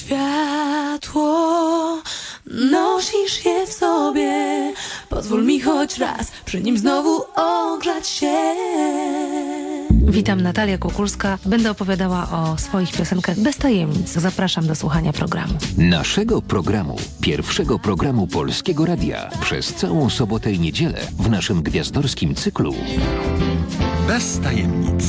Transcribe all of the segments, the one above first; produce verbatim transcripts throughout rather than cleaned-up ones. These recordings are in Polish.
światło, nosisz je w sobie. Pozwól mi choć raz przy nim znowu ogrzać się. Witam, Natalia Kukulska. Będę opowiadała o swoich piosenkach bez tajemnic. Zapraszam do słuchania programu. Naszego programu, pierwszego programu Polskiego Radia przez całą sobotę i niedzielę w naszym gwiazdorskim cyklu Bez tajemnic.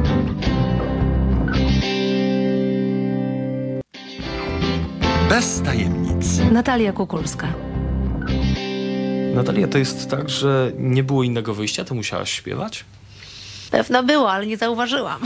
Bez tajemnic. Natalia Kukulska. Natalia, to jest tak, że nie było innego wyjścia, to musiałaś śpiewać? Pewno było, ale nie zauważyłam.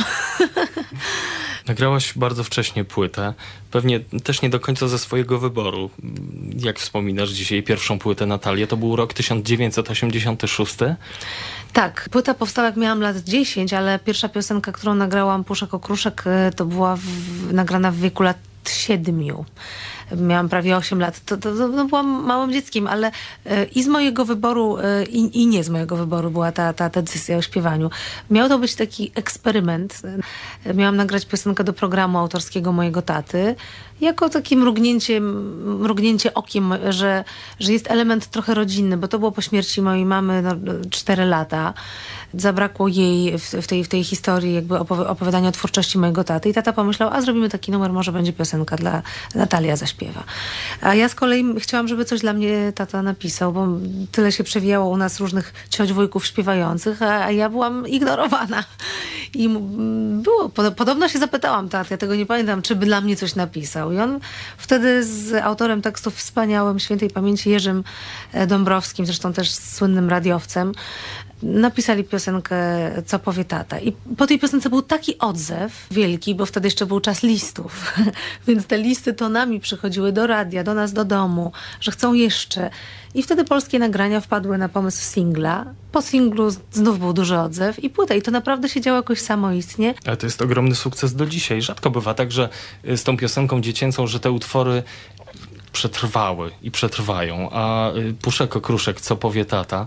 Nagrałaś bardzo wcześnie płytę, pewnie też nie do końca ze swojego wyboru. Jak wspominasz dzisiaj pierwszą płytę Natalię, to był rok tysiąc dziewięćset osiemdziesiąty szósty. Tak, płyta powstała jak miałam lat dziesięć, ale pierwsza piosenka, którą nagrałam, Puszek Okruszek, to była w, nagrana w wieku lat siedmiu. Miałam prawie osiem lat, to, to, to no byłam małym dzieckiem, ale y, i z mojego wyboru y, i nie z mojego wyboru była ta, ta, ta decyzja o śpiewaniu. Miał to być taki eksperyment. Y, miałam nagrać piosenkę do programu autorskiego mojego taty, jako takie mrugnięcie, mrugnięcie okiem, że, że jest element trochę rodzinny, bo to było po śmierci mojej mamy no, cztery lata. Zabrakło jej w, w, tej, w tej historii jakby opowi- opowiadania o twórczości mojego taty i tata pomyślał, a zrobimy taki numer, może będzie piosenka dla Natalia zaśpiewa. A ja z kolei chciałam, żeby coś dla mnie tata napisał, bo tyle się przewijało u nas różnych cioć, wujków śpiewających, a, a ja byłam ignorowana. I było, pod, podobno się zapytałam taty, ja tego nie pamiętam, czy by dla mnie coś napisał. I on wtedy z autorem tekstów wspaniałym, świętej pamięci Jerzym Dąbrowskim, zresztą też słynnym radiowcem, napisali piosenkę Co powie tata. I po tej piosence był taki odzew wielki, bo wtedy jeszcze był czas listów. Więc te listy tonami przychodziły do radia, do nas do domu, że chcą jeszcze. I wtedy polskie nagrania wpadły na pomysł singla. Po singlu znów był duży odzew i płyta. I to naprawdę się działo jakoś samoistnie. Ale to jest ogromny sukces do dzisiaj. Rzadko bywa tak, że z tą piosenką dziecięcą, że te utwory przetrwały i przetrwają. A Puszek Okruszek, Co powie tata,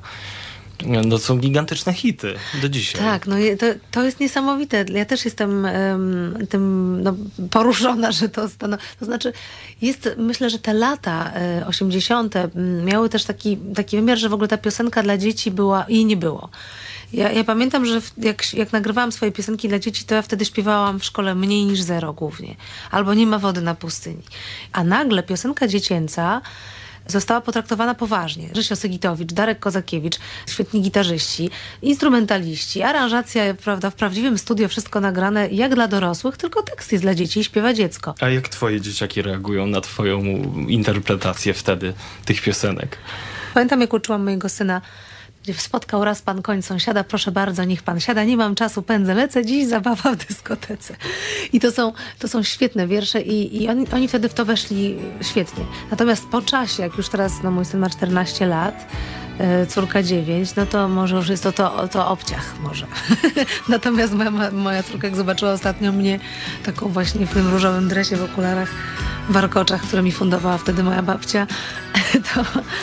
no są gigantyczne hity do dzisiaj. Tak, no to, to jest niesamowite. Ja też jestem um, tym no, poruszona, że to stano... To znaczy, jest, myślę, że te lata y, osiemdziesiąte miały też taki, taki wymiar, że w ogóle ta piosenka dla dzieci była, jej nie było. Ja, ja pamiętam, że w, jak, jak nagrywałam swoje piosenki dla dzieci, to ja wtedy śpiewałam w szkole Mniej niż zero głównie. Albo Nie ma wody na pustyni. A nagle piosenka dziecięca została potraktowana poważnie. Rzysio Sygitowicz, Darek Kozakiewicz, świetni gitarzyści, instrumentaliści, aranżacja, prawda, w prawdziwym studio wszystko nagrane jak dla dorosłych, tylko tekst jest dla dzieci i śpiewa dziecko. A jak twoje dzieciaki reagują na twoją interpretację wtedy tych piosenek? Pamiętam, jak uczyłam mojego syna, gdzie spotkał raz pan koń sąsiada, proszę bardzo, niech pan siada, nie mam czasu, pędzę, lecę, dziś zabawa w dyskotece. I to są, to są świetne wiersze i, i oni, oni wtedy w to weszli świetnie. Natomiast po czasie, jak już teraz no, mój syn ma czternaście lat, yy, córka dziewięć, no to może już jest to, to, to obciach może. Natomiast moja, moja córka, jak zobaczyła ostatnio mnie taką właśnie w tym różowym dresie, w okularach, warkoczach, które mi fundowała wtedy moja babcia, to,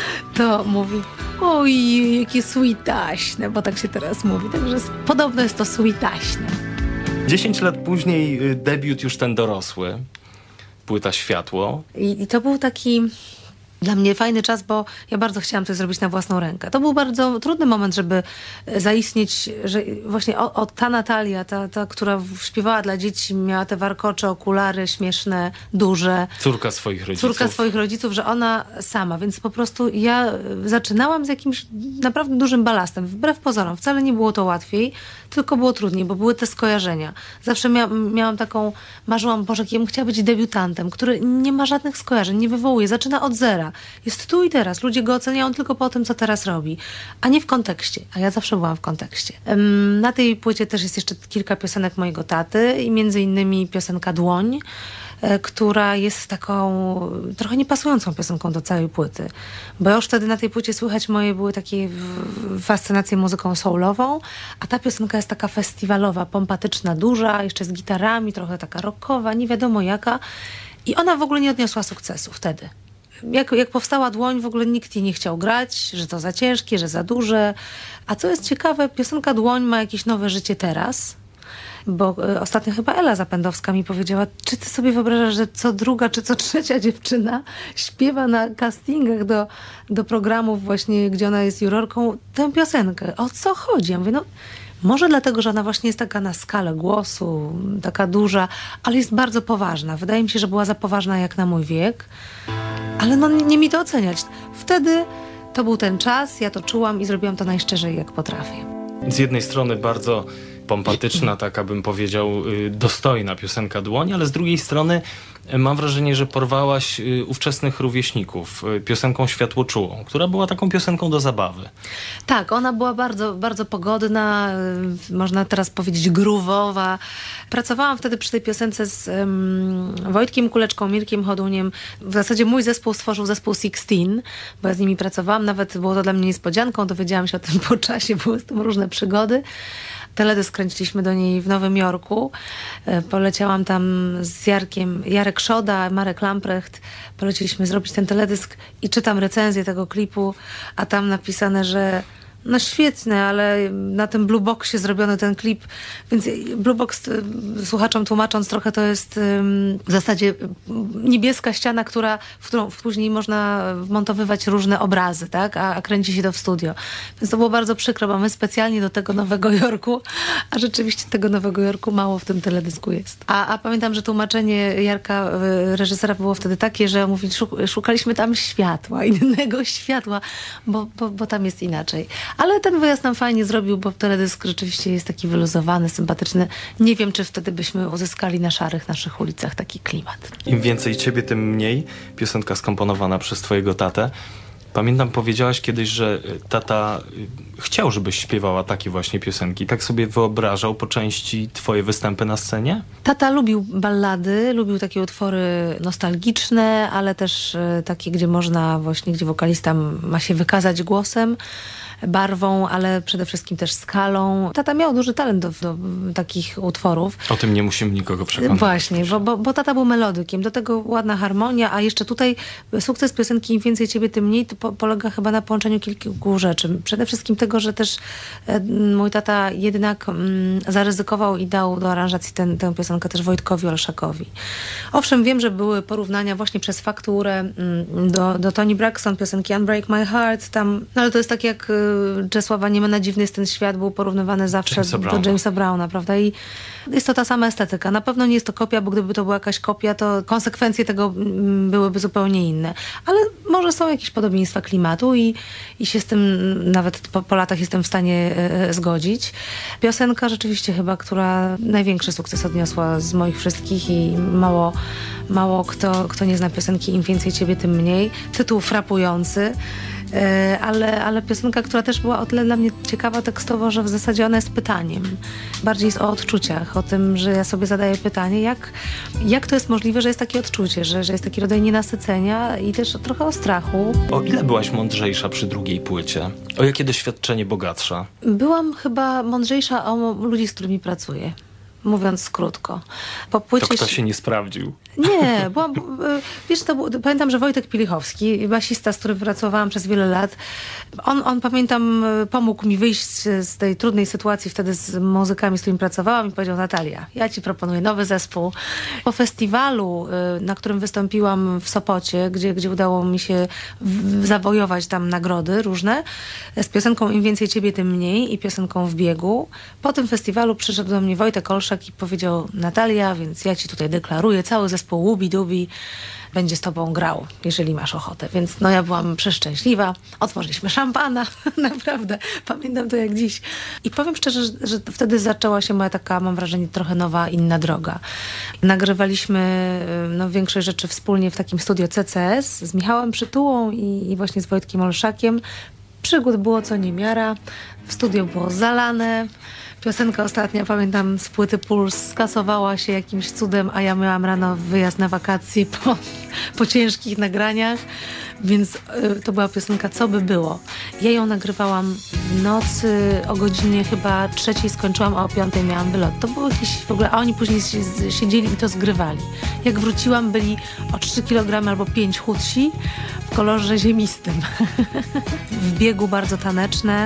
to mówi: oj, jakie sweetaśne, bo tak się teraz mówi. Także podobno jest to sweetaśne. Dziesięć lat później debiut już ten dorosły. Płyta Światło. I, i to był taki dla mnie fajny czas, bo ja bardzo chciałam coś zrobić na własną rękę. To był bardzo trudny moment, żeby zaistnieć, że właśnie o, o, ta Natalia, ta, ta, która śpiewała dla dzieci, miała te warkocze, okulary śmieszne, duże. Córka swoich rodziców. Córka swoich rodziców, że ona sama. Więc po prostu ja zaczynałam z jakimś naprawdę dużym balastem. Wbrew pozorom. Wcale nie było to łatwiej, tylko było trudniej, bo były te skojarzenia. Zawsze mia miałam taką, marzyłam, Boże, ja bym chciała być debiutantem, który nie ma żadnych skojarzeń, nie wywołuje, zaczyna od zera. Jest tu i teraz. Ludzie go oceniają tylko po tym, co teraz robi, a nie w kontekście. A ja zawsze byłam w kontekście. Na tej płycie też jest jeszcze kilka piosenek mojego taty i między innymi piosenka Dłoń, która jest taką trochę niepasującą piosenką do całej płyty. Bo już wtedy na tej płycie słychać moje były takie fascynacje muzyką soulową, a ta piosenka jest taka festiwalowa, pompatyczna, duża, jeszcze z gitarami, trochę taka rockowa, nie wiadomo jaka. I ona w ogóle nie odniosła sukcesu wtedy. Jak, jak powstała Dłoń, w ogóle nikt jej nie chciał grać, że to za ciężkie, że za duże. A co jest ciekawe, piosenka Dłoń ma jakieś nowe życie teraz. bo y, ostatnio chyba Ela Zapędowska mi powiedziała, czy ty sobie wyobrażasz, że co druga czy co trzecia dziewczyna śpiewa na castingach do, do programów właśnie, gdzie ona jest jurorką, tę piosenkę. O co chodzi? Ja mówię, no może dlatego, że ona właśnie jest taka na skalę głosu, taka duża, ale jest bardzo poważna. Wydaje mi się, że była za poważna jak na mój wiek, ale no nie mi to oceniać. Wtedy to był ten czas, ja to czułam i zrobiłam to najszczerzej jak potrafię. Z jednej strony bardzo pompatyczna, taka bym powiedział, dostojna piosenka Dłoń, ale z drugiej strony mam wrażenie, że porwałaś ówczesnych rówieśników piosenką Światłoczułą, która była taką piosenką do zabawy. Tak, ona była bardzo, bardzo pogodna, można teraz powiedzieć groove'owa. Pracowałam wtedy przy tej piosence z um, Wojtkiem Kuleczką, Mirkiem Choduniem. W zasadzie mój zespół stworzył zespół Sixteen, bo ja z nimi pracowałam. Nawet było to dla mnie niespodzianką, dowiedziałam się o tym po czasie, były z tym różne przygody. Teledysk kręciliśmy do niej w Nowym Jorku. Poleciałam tam z Jarkiem, Jarek Szoda, Marek Lamprecht. Poleciliśmy zrobić ten teledysk i czytam recenzję tego klipu, a tam napisane, że no świetne, ale na tym Blue Boxie zrobiony ten klip, więc Blue Box, słuchaczom tłumacząc trochę, to jest w zasadzie niebieska ściana, która, w którą później można wmontowywać różne obrazy, tak? A, a kręci się to w studio. Więc to było bardzo przykro, bo my specjalnie do tego Nowego Jorku, a rzeczywiście tego Nowego Jorku mało w tym teledysku jest. A, a pamiętam, że tłumaczenie Jarka, reżysera, było wtedy takie, że mówi, szukaliśmy tam światła, innego światła, bo, bo, bo tam jest inaczej. Ale ten wyjazd nam fajnie zrobił, bo teledysk rzeczywiście jest taki wyluzowany, sympatyczny. Nie wiem, czy wtedy byśmy uzyskali na szarych naszych ulicach taki klimat. Im więcej ciebie, tym mniej. Piosenka skomponowana przez twojego tatę. Pamiętam, powiedziałaś kiedyś, że tata chciał, żebyś śpiewała takie właśnie piosenki. Tak sobie wyobrażał po części twoje występy na scenie? Tata lubił ballady, lubił takie utwory nostalgiczne, ale też takie, gdzie można właśnie, gdzie wokalista ma się wykazać głosem, barwą, ale przede wszystkim też skalą. Tata miał duży talent do, do takich utworów. O tym nie musimy nikogo przekonać. Właśnie, bo, bo, bo tata był melodykiem. Do tego ładna harmonia, a jeszcze tutaj sukces piosenki Im więcej ciebie, tym mniej to po, polega chyba na połączeniu kilku rzeczy. Przede wszystkim tego, że też e, mój tata jednak mm, zaryzykował i dał do aranżacji ten, tę piosenkę też Wojtkowi Olszakowi. Owszem, wiem, że były porównania właśnie przez fakturę mm, do, do Toni Braxton, piosenki Unbreak My Heart, tam, no ale to jest tak jak Czesława Niemana Dziwny jest ten świat, był porównywany zawsze Jamesa do Browna. Jamesa Browna, prawda? I jest to ta sama estetyka. Na pewno nie jest to kopia, bo gdyby to była jakaś kopia, to konsekwencje tego byłyby zupełnie inne. Ale może są jakieś podobieństwa klimatu i, i się z tym nawet po, po latach jestem w stanie e, zgodzić. Piosenka rzeczywiście chyba, która największy sukces odniosła z moich wszystkich i mało, mało kto, kto nie zna piosenki Im więcej ciebie, tym mniej. Tytuł frapujący. Ale, ale piosenka, która też była o tyle dla mnie ciekawa tekstowo, że w zasadzie ona jest pytaniem. Bardziej jest o odczuciach, o tym, że ja sobie zadaję pytanie, jak, jak to jest możliwe, że jest takie odczucie, że, że jest taki rodzaj nienasycenia i też trochę o strachu. O ile byłaś mądrzejsza przy drugiej płycie? O jakie doświadczenie bogatsza? Byłam chyba mądrzejsza o ludzi, z którymi pracuję. Mówiąc krótko. Po płycie... To kto się nie sprawdził? Nie, byłam, wiesz, to, pamiętam, że Wojtek Pilichowski, basista, z którym pracowałam przez wiele lat, on, on pamiętam, pomógł mi wyjść z tej trudnej sytuacji wtedy z muzykami, z którymi pracowałam i powiedział: Natalia, ja ci proponuję nowy zespół. Po festiwalu, na którym wystąpiłam w Sopocie, gdzie, gdzie udało mi się w, zawojować tam nagrody różne, z piosenką Im więcej ciebie, tym mniej i piosenką W biegu. Po tym festiwalu przyszedł do mnie Wojtek Olszak i powiedział: Natalia, więc ja ci tutaj deklaruję, cały zespół Łubi Dubi będzie z tobą grał, jeżeli masz ochotę. Więc no ja byłam przeszczęśliwa. Otworzyliśmy szampana. Naprawdę. Pamiętam to jak dziś. I powiem szczerze, że, że wtedy zaczęła się moja taka, mam wrażenie, trochę nowa, inna droga. Nagrywaliśmy no, większość rzeczy wspólnie w takim studio C C S z Michałem Przytułą i, i właśnie z Wojtkiem Olszakiem. Przygód było co niemiara. W studio było zalane. Piosenka ostatnia, pamiętam, z płyty Puls skasowała się jakimś cudem, a ja miałam rano wyjazd na wakacje po, po ciężkich nagraniach, więc y, to była piosenka Co by było. Ja ją nagrywałam w nocy, o godzinie chyba trzeciej skończyłam, a o piątej miałam wylot. To było jakieś w ogóle, a oni później siedzieli i to zgrywali. Jak wróciłam, byli o trzy kilogramy albo pięć chudsi w kolorze ziemistym. W biegu bardzo taneczne.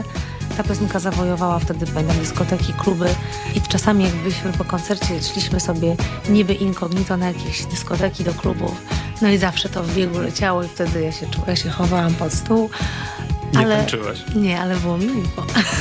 Ta piosenka zawojowała wtedy, pamiętam, dyskoteki, kluby i czasami jak byliśmy po koncercie, szliśmy sobie niby incognito na jakieś dyskoteki do klubów. No i zawsze to w biegu leciało i wtedy ja się, ja się chowałam pod stół. Nie ale, tańczyłaś? Nie, ale było mi miło.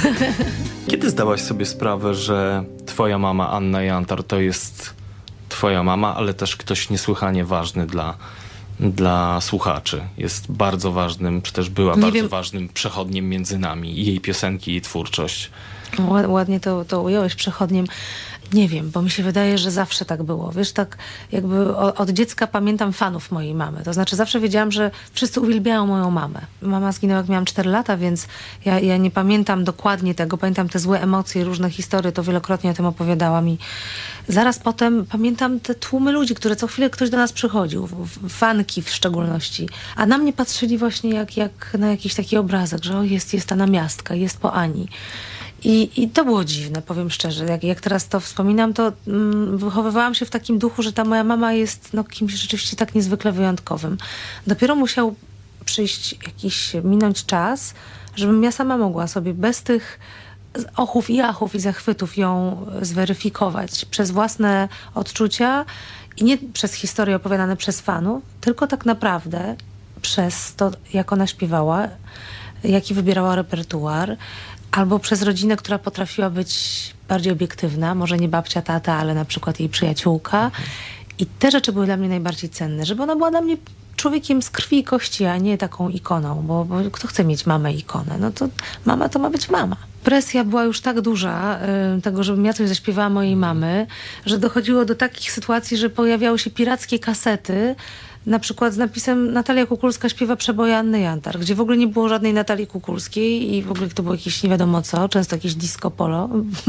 Kiedy zdałaś sobie sprawę, że twoja mama Anna Jantar to jest twoja mama, ale też ktoś niesłychanie ważny dla, dla słuchaczy? Jest bardzo ważnym, czy też była Nie bardzo wiem. ważnym przechodniem między nami i jej piosenki, jej twórczość. Ład- Ładnie to, to ująłeś przechodniem. Nie wiem, bo mi się wydaje, że zawsze tak było. Wiesz, tak jakby o- od dziecka pamiętam fanów mojej mamy. To znaczy zawsze wiedziałam, że wszyscy uwielbiają moją mamę. Mama zginęła, jak miałam cztery lata, więc ja, ja nie pamiętam dokładnie tego. Pamiętam te złe emocje, różne historie, to wielokrotnie o tym opowiadała mi. Zaraz potem pamiętam te tłumy ludzi, które co chwilę ktoś do nas przychodził, w- w- fanki w szczególności. A na mnie patrzyli właśnie jak, jak na jakiś taki obrazek, że o, jest, jest ta namiastka, jest po Ani. I, I to było dziwne, powiem szczerze. Jak, jak teraz to wspominam, to mm, wychowywałam się w takim duchu, że ta moja mama jest no, kimś rzeczywiście tak niezwykle wyjątkowym. Dopiero musiał przyjść jakiś, minąć czas, żebym ja sama mogła sobie bez tych ochów i achów i zachwytów ją zweryfikować przez własne odczucia i nie przez historie opowiadane przez fanów, tylko tak naprawdę przez to, jak ona śpiewała, jaki wybierała repertuar, albo przez rodzinę, która potrafiła być bardziej obiektywna, może nie babcia, tata, ale na przykład jej przyjaciółka. I te rzeczy były dla mnie najbardziej cenne, żeby ona była dla mnie człowiekiem z krwi i kości, a nie taką ikoną, bo, bo kto chce mieć mamę ikonę? No to mama to ma być mama. Presja była już tak duża, y, tego, żebym ja coś zaśpiewała mojej mamy, że dochodziło do takich sytuacji, że pojawiały się pirackie kasety, na przykład z napisem Natalia Kukulska śpiewa przeboje Anny Jantar, gdzie w ogóle nie było żadnej Natalii Kukulskiej i w ogóle to było jakieś nie wiadomo co, często jakieś disco polo.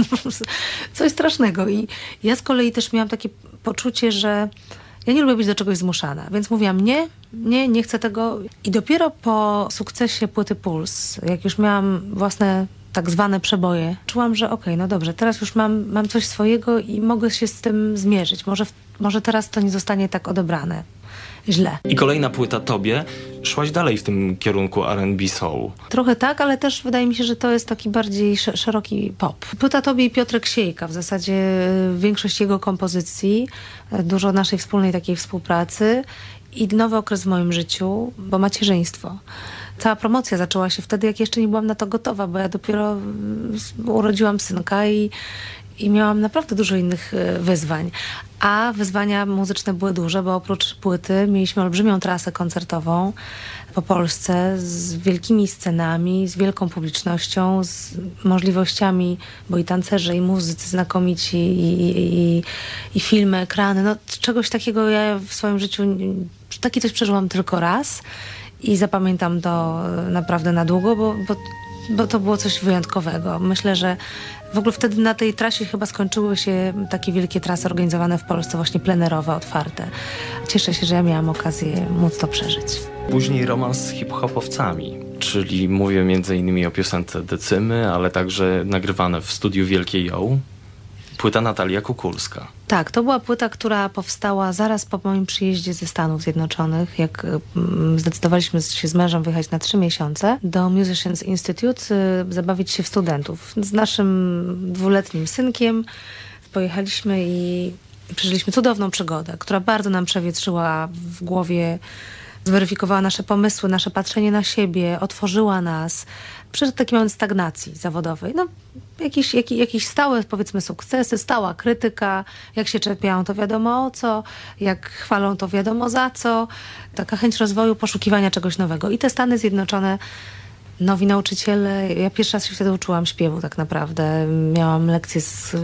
Coś strasznego. I ja z kolei też miałam takie poczucie, że ja nie lubię być do czegoś zmuszana, więc mówiłam nie, nie, nie chcę tego. I dopiero po sukcesie płyty Puls, jak już miałam własne tak zwane przeboje, czułam, że okej, okay, no dobrze, teraz już mam, mam coś swojego i mogę się z tym zmierzyć. Może, w, może teraz to nie zostanie tak odebrane źle. I kolejna płyta Tobie. Szłaś dalej w tym kierunku R and B soul. Trochę tak, ale też wydaje mi się, że to jest taki bardziej sz- szeroki pop. Płyta Tobie i Piotrek Siejka, w zasadzie większość jego kompozycji, dużo naszej wspólnej takiej współpracy i nowy okres w moim życiu, bo macierzyństwo. Cała promocja zaczęła się wtedy, jak jeszcze nie byłam na to gotowa, bo ja dopiero urodziłam synka i I miałam naprawdę dużo innych wyzwań. A wyzwania muzyczne były duże, bo oprócz płyty mieliśmy olbrzymią trasę koncertową po Polsce z wielkimi scenami, z wielką publicznością, z możliwościami, bo i tancerze, i muzycy znakomici, i, i, i, i filmy, ekrany. No, czegoś takiego ja w swoim życiu, takie coś przeżyłam tylko raz i zapamiętam to naprawdę na długo, bo, bo, bo to było coś wyjątkowego. Myślę, że w ogóle wtedy na tej trasie chyba skończyły się takie wielkie trasy organizowane w Polsce, właśnie plenerowe, otwarte. Cieszę się, że ja miałam okazję móc to przeżyć. Później romans z hip-hopowcami, czyli mówię między innymi o piosence Decymy, ale także nagrywane w studiu Wielkie Ją. Płyta Natalia Kukulska. Tak, to była płyta, która powstała zaraz po moim przyjeździe ze Stanów Zjednoczonych, jak mm, zdecydowaliśmy się z mężem wyjechać na trzy miesiące do Musicians Institute, y, zabawić się w studentów. Z naszym dwuletnim synkiem pojechaliśmy i przeżyliśmy cudowną przygodę, która bardzo nam przewietrzyła w głowie, zweryfikowała nasze pomysły, nasze patrzenie na siebie, otworzyła nas. Przyszedł taki moment stagnacji zawodowej. No, jakieś, jakieś, jakieś stałe, powiedzmy, sukcesy, stała krytyka. Jak się czepiają, to wiadomo o co. Jak chwalą, to wiadomo za co. Taka chęć rozwoju, poszukiwania czegoś nowego. I te Stany Zjednoczone, nowi nauczyciele. Ja pierwszy raz się wtedy uczyłam śpiewu tak naprawdę. Miałam lekcje z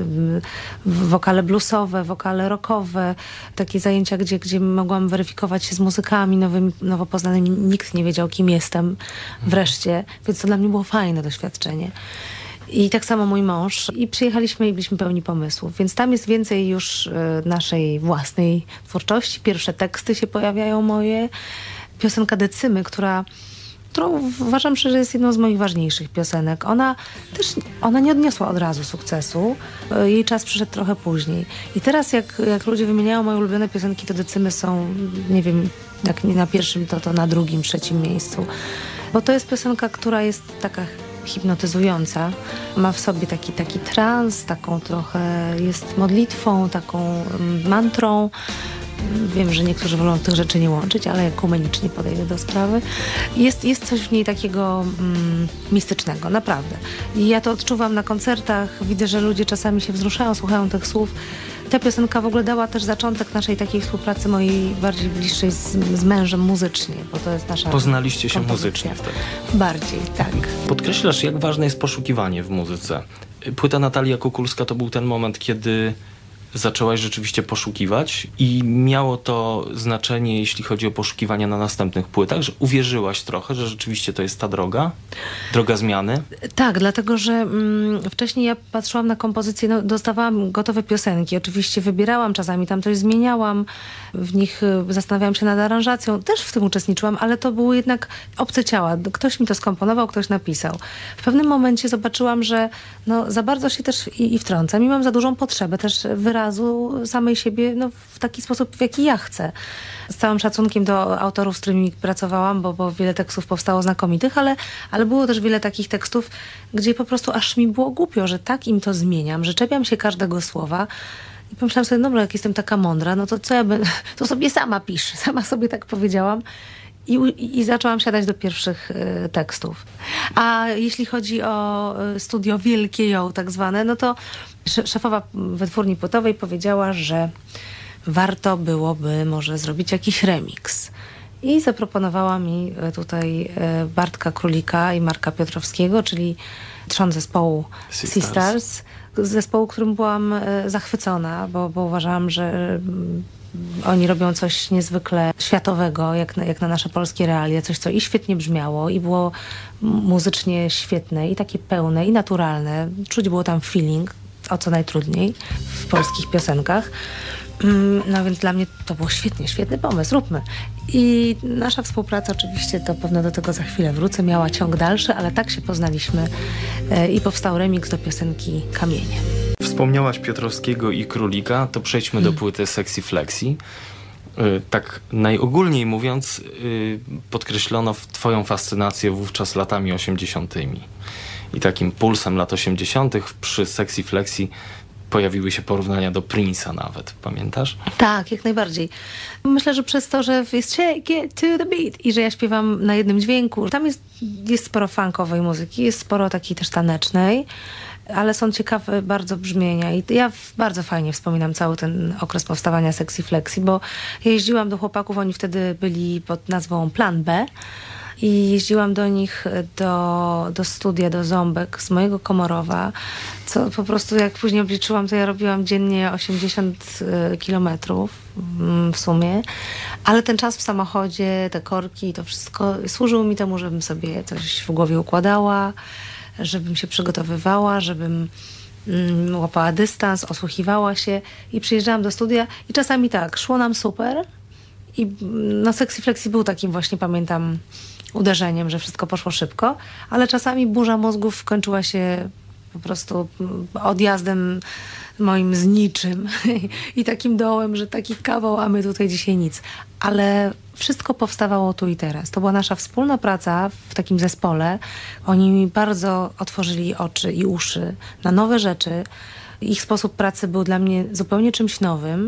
wokale bluesowe, wokale rockowe. Takie zajęcia, gdzie, gdzie mogłam weryfikować się z muzykami nowymi, nowo poznanymi. Nikt nie wiedział, kim jestem wreszcie. Więc to dla mnie było fajne doświadczenie. I tak samo mój mąż. I przyjechaliśmy i byliśmy pełni pomysłów. Więc tam jest więcej już y, naszej własnej twórczości. Pierwsze teksty się pojawiają moje. Piosenka Decymy, która którą uważam, że jest jedną z moich ważniejszych piosenek. Ona też, ona nie odniosła od razu sukcesu. Jej czas przyszedł trochę później. I teraz jak, jak ludzie wymieniają moje ulubione piosenki, to Decymy są, nie wiem, jak nie na pierwszym, to, to na drugim, trzecim miejscu. Bo to jest piosenka, która jest taka hipnotyzująca. Ma w sobie taki, taki trans, taką trochę jest modlitwą, taką mantrą. Wiem, że niektórzy wolą tych rzeczy nie łączyć, ale ekumenicznie podejdę do sprawy. Jest, jest coś w niej takiego mm, mistycznego, naprawdę. I ja to odczuwam na koncertach. Widzę, że ludzie czasami się wzruszają, słuchają tych słów. Ta piosenka w ogóle dała też zaczątek naszej takiej współpracy mojej bardziej bliższej z, z mężem muzycznie, bo to jest nasza Poznaliście się kompozycja. muzycznie wtedy. Bardziej, tak. Podkreślasz, jak ważne jest poszukiwanie w muzyce. Płyta Natalia Kukulska to był ten moment, kiedy zaczęłaś rzeczywiście poszukiwać i miało to znaczenie, jeśli chodzi o poszukiwania na następnych płytach, że uwierzyłaś trochę, że rzeczywiście to jest ta droga, droga zmiany? Tak, dlatego, że mm, wcześniej ja patrzyłam na kompozycję, no, dostawałam gotowe piosenki, oczywiście wybierałam, czasami tam coś zmieniałam, w nich y, zastanawiałam się nad aranżacją, też w tym uczestniczyłam, ale to były jednak obce ciała. Ktoś mi to skomponował, ktoś napisał. W pewnym momencie zobaczyłam, że no, za bardzo się też i, i wtrącam i mam za dużą potrzebę też wyrazu samej siebie no, w taki sposób, w jaki ja chcę. Z całym szacunkiem do autorów, z którymi pracowałam, bo, bo wiele tekstów powstało znakomitych, ale, ale było też wiele takich tekstów, gdzie po prostu aż mi było głupio, że tak im to zmieniam, że czepiam się każdego słowa. I pomyślałam sobie, dobra, jak jestem taka mądra, no to co ja będę, to sobie sama piszę. Sama sobie tak powiedziałam. I, i, I zaczęłam siadać do pierwszych y, tekstów. A jeśli chodzi o y, studio Wielkie Ją tak zwane, no to sz, szefowa wytwórni płytowej powiedziała, że warto byłoby może zrobić jakiś remix. I zaproponowała mi y, tutaj y, Bartka Królika i Marka Piotrowskiego, czyli trzon zespołu Sea Stars, zespołu, którym byłam y, zachwycona, bo, bo uważałam, że y, oni robią coś niezwykle światowego, jak na, jak na nasze polskie realia. Coś, co i świetnie brzmiało, i było muzycznie świetne, i takie pełne, i naturalne. Czuć było tam feeling, o co najtrudniej w polskich piosenkach. No więc dla mnie to było świetnie, świetny pomysł, róbmy. I nasza współpraca oczywiście, to pewno do tego za chwilę wrócę, miała ciąg dalszy, ale tak się poznaliśmy i powstał remix do piosenki Kamienie. Wspomniałaś Piotrowskiego i Królika, to przejdźmy hmm. do płyty Sexy Flexi. Tak najogólniej mówiąc, podkreślono twoją fascynację wówczas latami osiemdziesiątymi. I takim pulsem lat osiemdziesiątych przy Sexy Flexi pojawiły się porównania do Prince'a nawet, pamiętasz? Tak, jak najbardziej. Myślę, że przez to, że jest shake it to the beat i że ja śpiewam na jednym dźwięku. Tam jest, jest sporo funkowej muzyki, jest sporo takiej też tanecznej, ale są ciekawe bardzo brzmienia i ja bardzo fajnie wspominam cały ten okres powstawania Sexy Flexi, bo ja jeździłam do chłopaków, oni wtedy byli pod nazwą Plan B i jeździłam do nich do, do studia, do Ząbek z mojego Komorowa, co po prostu jak później obliczyłam, to ja robiłam dziennie osiemdziesiąt kilometrów w sumie, ale ten czas w samochodzie, te korki, to wszystko służyło mi temu, żebym sobie coś w głowie układała, żebym się przygotowywała, żebym mm, łapała dystans, osłuchiwała się i przyjeżdżałam do studia i czasami tak, szło nam super i no Sexy Flexi był takim właśnie, pamiętam, uderzeniem, że wszystko poszło szybko, ale czasami burza mózgów kończyła się po prostu odjazdem moim z niczym i takim dołem, że taki kawał, a my tutaj dzisiaj nic. Ale wszystko powstawało tu i teraz. To była nasza wspólna praca w takim zespole. Oni mi bardzo otworzyli oczy i uszy na nowe rzeczy. Ich sposób pracy był dla mnie zupełnie czymś nowym.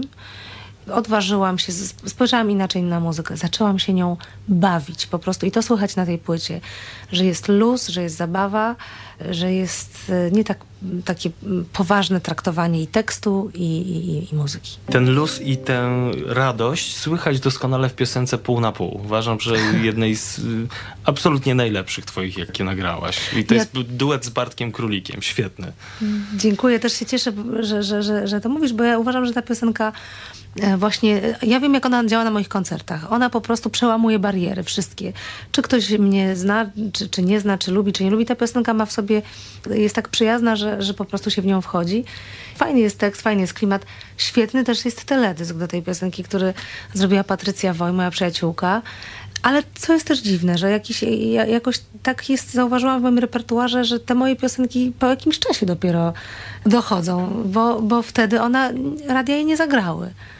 Odważyłam się, spojrzałam inaczej na muzykę, zaczęłam się nią bawić po prostu i to słychać na tej płycie, że jest luz, że jest zabawa, że jest nie tak, takie poważne traktowanie i tekstu i, i, i muzyki. Ten luz i tę radość słychać doskonale w piosence Pół na pół. Uważam, że jednej z absolutnie najlepszych twoich, jakie nagrałaś. I to ja... jest duet z Bartkiem Królikiem, świetny. Dziękuję, też się cieszę, że, że, że, że to mówisz, bo ja uważam, że ta piosenka właśnie, ja wiem, jak ona działa na moich koncertach. Ona po prostu przełamuje bariery wszystkie. Czy ktoś mnie zna, czy, czy nie zna, czy lubi, czy nie lubi. Ta piosenka ma w sobie, jest tak przyjazna, że, że po prostu się w nią wchodzi. Fajny jest tekst, fajny jest klimat. Świetny też jest teledysk do tej piosenki, który zrobiła Patrycja Woj, moja przyjaciółka. Ale co jest też dziwne, że jakiś, ja, jakoś tak jest, zauważyłam w moim repertuarze, że te moje piosenki po jakimś czasie dopiero dochodzą, bo, bo wtedy ona, radia jej nie zagrały.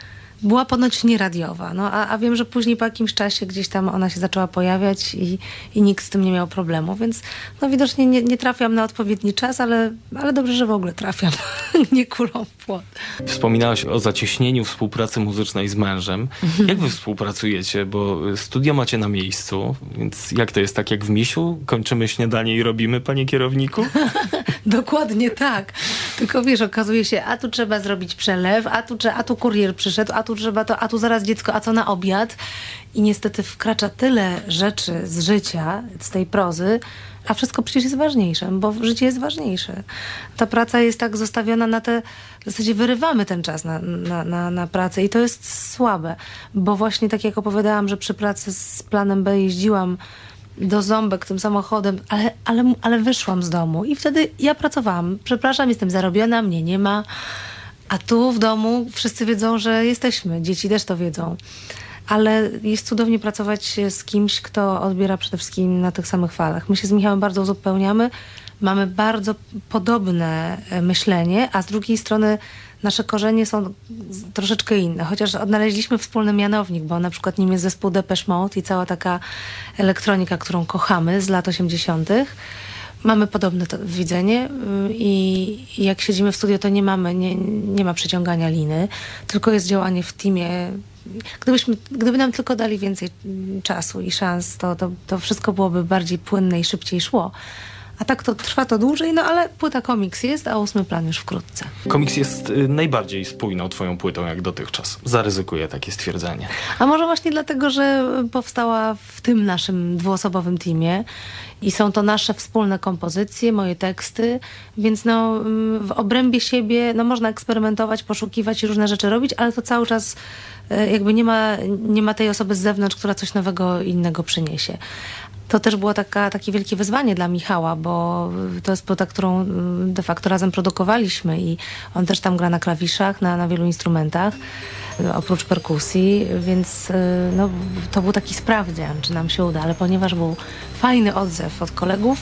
była ponoć nieradiowa. No, a, a wiem, że później po jakimś czasie gdzieś tam ona się zaczęła pojawiać i, i nikt z tym nie miał problemu, więc no widocznie nie, nie trafiam na odpowiedni czas, ale, ale dobrze, że w ogóle trafiam. Nie kulą w płot. Wspominałaś o zacieśnieniu współpracy muzycznej z mężem. Jak wy współpracujecie? Bo studio macie na miejscu, więc jak to jest, tak jak w Misiu? Kończymy śniadanie i robimy, panie kierowniku? Dokładnie tak. Tylko wiesz, okazuje się, a tu trzeba zrobić przelew, a tu, a tu kurier przyszedł, a tu trzeba to, a tu zaraz dziecko, a co na obiad? I niestety wkracza tyle rzeczy z życia, z tej prozy, a wszystko przecież jest ważniejsze, bo życie jest ważniejsze. Ta praca jest tak zostawiona na te... W zasadzie wyrywamy ten czas na, na, na, na pracę i to jest słabe, bo właśnie tak jak opowiadałam, że przy pracy z planem B jeździłam do Ząbek tym samochodem, ale, ale, ale wyszłam z domu i wtedy ja pracowałam. Przepraszam, jestem zarobiona, mnie nie ma, a tu w domu wszyscy wiedzą, że jesteśmy. Dzieci też to wiedzą. Ale jest cudownie pracować z kimś, kto odbiera przede wszystkim na tych samych falach. My się z Michałem bardzo uzupełniamy. Mamy bardzo podobne myślenie, a z drugiej strony nasze korzenie są troszeczkę inne. Chociaż odnaleźliśmy wspólny mianownik, bo na przykład nim jest zespół Depeche Mode i cała taka elektronika, którą kochamy z lat osiemdziesiątych. Mamy podobne to widzenie i jak siedzimy w studio, to nie mamy, nie, nie ma przeciągania liny, tylko jest działanie w teamie. Gdybyśmy, gdyby nam tylko dali więcej czasu i szans, to, to, to wszystko byłoby bardziej płynne i szybciej szło. A tak to trwa to dłużej, no ale płyta Komiks jest, a ósmy plan już wkrótce. Komiks jest y, najbardziej spójną twoją płytą jak dotychczas. Zaryzykuję takie stwierdzenie. A może właśnie dlatego, że powstała w tym naszym dwuosobowym teamie i są to nasze wspólne kompozycje, moje teksty, więc no w obrębie siebie no można eksperymentować, poszukiwać i różne rzeczy robić, ale to cały czas jakby nie ma, nie ma tej osoby z zewnątrz, która coś nowego, innego przyniesie. To też było taka, takie wielkie wyzwanie dla Michała, bo to jest płyta, którą de facto razem produkowaliśmy i on też tam gra na klawiszach, na, na wielu instrumentach, oprócz perkusji, więc no, to był taki sprawdzian, czy nam się uda, ale ponieważ był fajny odzew od kolegów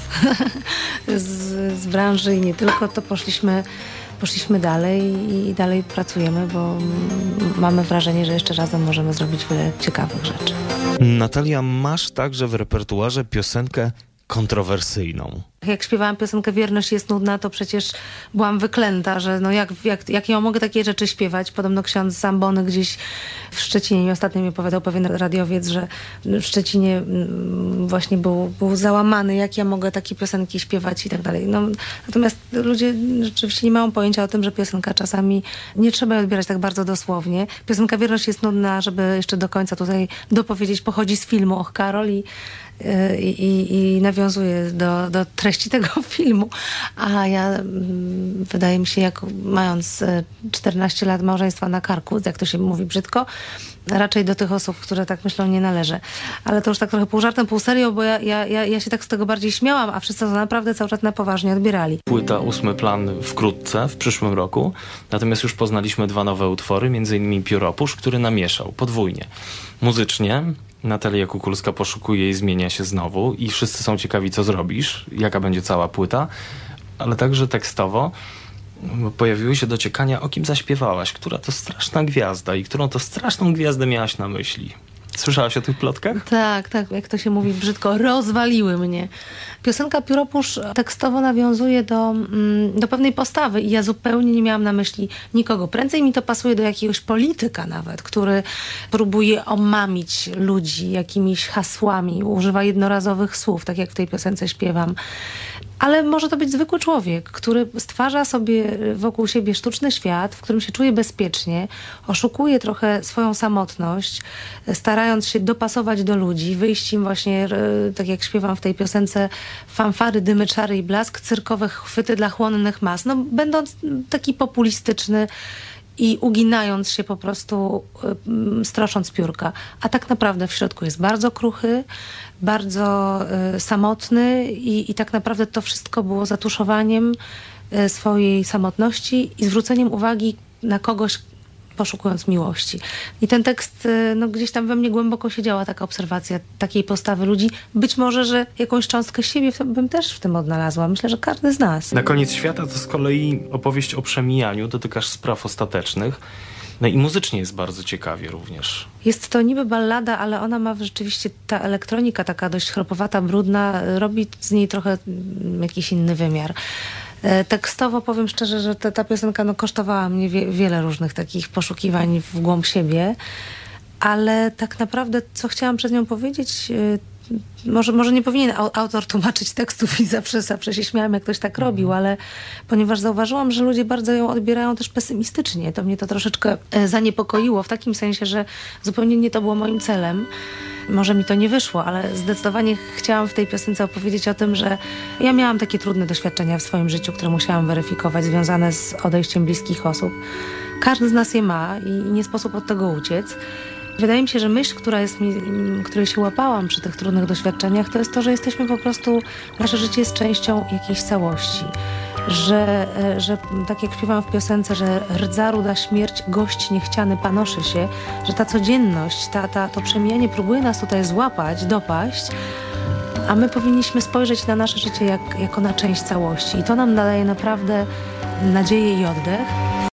z, z branży i nie tylko, to poszliśmy Poszliśmy dalej i dalej pracujemy, bo mamy wrażenie, że jeszcze razem możemy zrobić wiele ciekawych rzeczy. Natalia, masz także w repertuarze piosenkę kontrowersyjną. Jak śpiewałam piosenkę Wierność jest nudna, to przecież byłam wyklęta, że no jak, jak, jak ja mogę takie rzeczy śpiewać? Podobno ksiądz Zambony gdzieś w Szczecinie, mi ostatnio mi opowiadał pewien radiowiec, że w Szczecinie właśnie był, był załamany, jak ja mogę takie piosenki śpiewać i tak dalej. No, natomiast ludzie rzeczywiście nie mają pojęcia o tym, że piosenka czasami nie trzeba jej odbierać tak bardzo dosłownie. Piosenka Wierność jest nudna, żeby jeszcze do końca tutaj dopowiedzieć, pochodzi z filmu Och Karol i I, i, i nawiązuje do, do treści tego filmu. A ja, mm, wydaje mi się, jak mając czternaście lat małżeństwa na karku, jak to się mówi brzydko, raczej do tych osób, które tak myślą, nie należę. Ale to już tak trochę pół żartem, pół serio, bo ja, ja, ja, ja się tak z tego bardziej śmiałam, a wszyscy to naprawdę cały czas na poważnie odbierali. Płyta Ósmy Plan wkrótce, w przyszłym roku. Natomiast już poznaliśmy dwa nowe utwory, między innymi Pióropusz, który namieszał podwójnie. Muzycznie Natalia Kukulska poszukuje i zmienia się znowu i wszyscy są ciekawi, co zrobisz, jaka będzie cała płyta, ale także tekstowo pojawiły się dociekania, o kim zaśpiewałaś, która to straszna gwiazda i którą to straszną gwiazdę miałaś na myśli. Słyszałaś o tych plotkach? Tak, tak, jak to się mówi brzydko, rozwaliły mnie. Piosenka Pióropusz tekstowo nawiązuje do, do pewnej postawy i ja zupełnie nie miałam na myśli nikogo. Prędzej mi to pasuje do jakiegoś polityka nawet, który próbuje omamić ludzi jakimiś hasłami, używa jednorazowych słów, tak jak w tej piosence śpiewam. Ale może to być zwykły człowiek, który stwarza sobie wokół siebie sztuczny świat, w którym się czuje bezpiecznie, oszukuje trochę swoją samotność, starając się dopasować do ludzi, wyjść im właśnie, tak jak śpiewam w tej piosence, fanfary, dymy, czary i blask, cyrkowe chwyty dla chłonnych mas. No, będąc taki populistyczny i uginając się po prostu, y, strosząc piórka. A tak naprawdę w środku jest bardzo kruchy, bardzo y, samotny i, i tak naprawdę to wszystko było zatuszowaniem y, swojej samotności i zwróceniem uwagi na kogoś, poszukując miłości. I ten tekst, no gdzieś tam we mnie głęboko siedziała taka obserwacja takiej postawy ludzi. Być może, że jakąś cząstkę siebie bym też w tym odnalazła. Myślę, że każdy z nas. Na koniec świata to z kolei opowieść o przemijaniu, dotykasz spraw ostatecznych. No i muzycznie jest bardzo ciekawie również. Jest to niby ballada, ale ona ma rzeczywiście, ta elektronika taka dość chropowata, brudna, robi z niej trochę mm, jakiś inny wymiar. E, tekstowo powiem szczerze, że ta, ta piosenka no, kosztowała mnie wie, wiele różnych takich poszukiwań w głąb siebie, ale tak naprawdę co chciałam przez nią powiedzieć... E, Może, może nie powinien autor tłumaczyć tekstów i zawsze, zawsze się śmiałam, jak ktoś tak robił, ale ponieważ zauważyłam, że ludzie bardzo ją odbierają też pesymistycznie, to mnie to troszeczkę zaniepokoiło w takim sensie, że zupełnie nie to było moim celem. Może mi to nie wyszło, ale zdecydowanie chciałam w tej piosence opowiedzieć o tym, że ja miałam takie trudne doświadczenia w swoim życiu, które musiałam weryfikować, związane z odejściem bliskich osób. Każdy z nas je ma i nie sposób od tego uciec. Wydaje mi się, że myśl, która jest mi, której się łapałam przy tych trudnych doświadczeniach, to jest to, że jesteśmy po prostu, nasze życie jest częścią jakiejś całości. Że, że tak jak śpiewam w piosence, że rdza ruda śmierć, gość niechciany panoszy się, że ta codzienność, ta, ta, to przemijanie próbuje nas tutaj złapać, dopaść, a my powinniśmy spojrzeć na nasze życie jak, jako na część całości. I to nam nadaje naprawdę nadzieję i oddech.